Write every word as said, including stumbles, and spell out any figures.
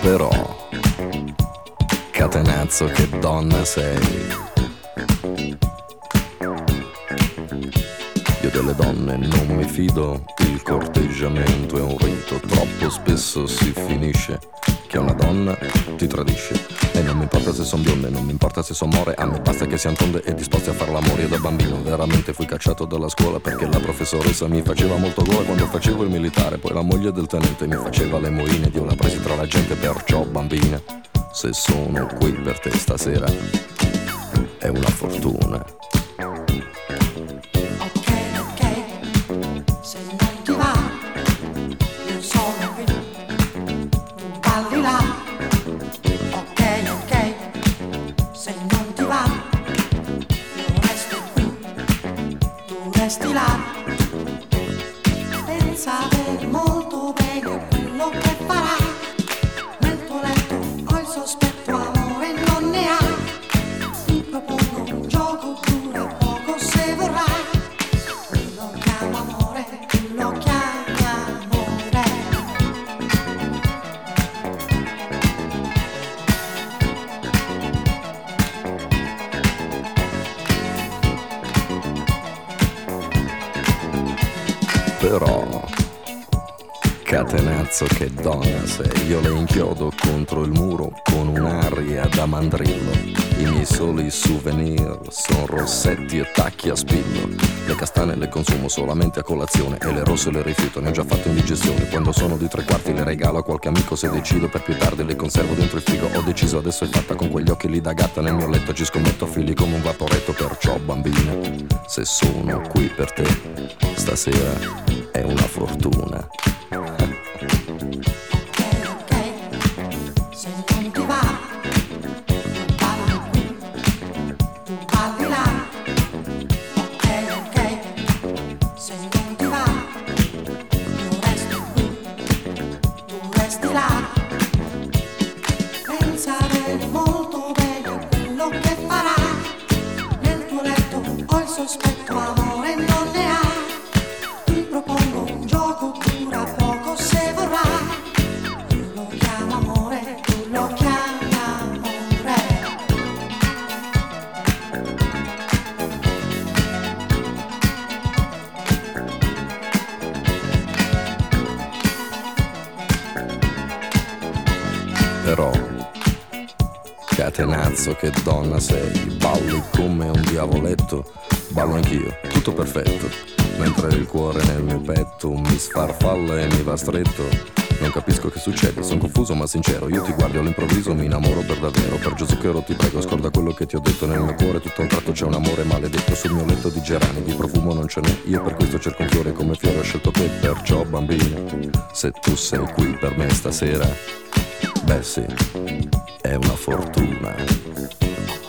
Però, catenazzo che donna sei. Io delle donne non mi fido, il corteggiamento è un rito, troppo spesso si finisce che una donna ti tradisce. E non mi importa se son bionde, non mi importa se son more, a me basta che siano tonde e disposti a far l'amore. Io da bambino veramente fui cacciato dalla scuola perché la professoressa mi faceva molto gola quando facevo il militare. Poi la moglie del tenente mi faceva le moine ed io la presi tra la gente, perciò bambina, se sono qui per te stasera è una fortuna. Però, catenazzo che donna sei. Io le inchiodo contro il muro con un'aria da mandrillo. I miei soli souvenir son rossetti e tacchi a spillo. Le castane le consumo solamente a colazione e le rosse le rifiuto, ne ho già fatto indigestione. Quando sono di tre quarti le regalo a qualche amico, se decido per più tardi le conservo dentro il frigo. Ho deciso, adesso è fatta, con quegli occhi lì da gatta nel mio letto ci scommetto fili come un vaporetto. Perciò bambina, se sono qui per te stasera è una fortuna. Però, catenazzo che donna sei. Balli come un diavoletto, ballo anch'io, tutto perfetto. Mentre il cuore nel mio petto mi sfarfalla e mi va stretto. Non capisco che succede, sono confuso ma sincero. Io ti guardo all'improvviso, mi innamoro per davvero. Per Gesù che ero ti prego, scorda quello che ti ho detto. Nel mio cuore tutto a un tratto c'è un amore maledetto. Sul mio letto di gerani, di profumo non ce n'è. Io per questo cerco un fiore, come fiore ho scelto te. Perciò bambina, se tu sei qui per me stasera, beh sì, è una fortuna.